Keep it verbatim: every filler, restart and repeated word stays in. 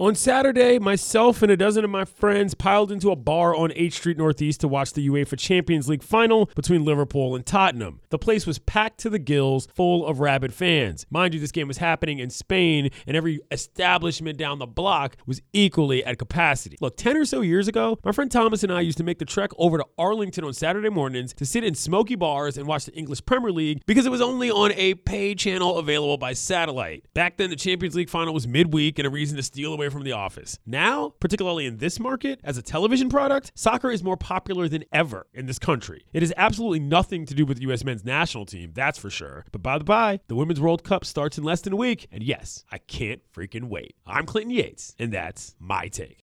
On Saturday, myself and a dozen of my friends piled into a bar on eighth Street Northeast to watch the UEFA Champions League final between Liverpool and Tottenham. The place was packed to the gills, full of rabid fans. Mind you, this game was happening in Spain, and every establishment down the block was equally at capacity. Look, ten or so years ago, my friend Thomas and I used to make the trek over to Arlington on Saturday mornings to sit in smoky bars and watch the English Premier League because it was only on a pay channel available by satellite. Back then, the Champions League final was midweek and a reason to steal away from the office. Now, particularly in this market, as a television product, soccer is more popular than ever in this country. It has absolutely nothing to do with the U S men's national team, that's for sure. But by the by, the Women's World Cup starts in less than a week, and yes, I can't freaking wait. I'm Clinton Yates, and that's my take.